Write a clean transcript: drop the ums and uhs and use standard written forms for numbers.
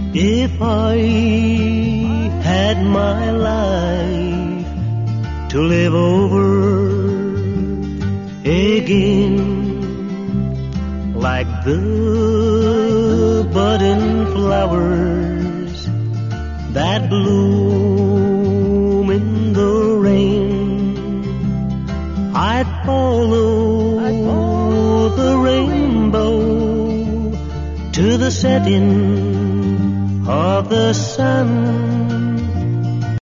If I had my life to live over again, like the budding flowers that bloom in the rain, I'd follow the rainbow to the setting of the sun.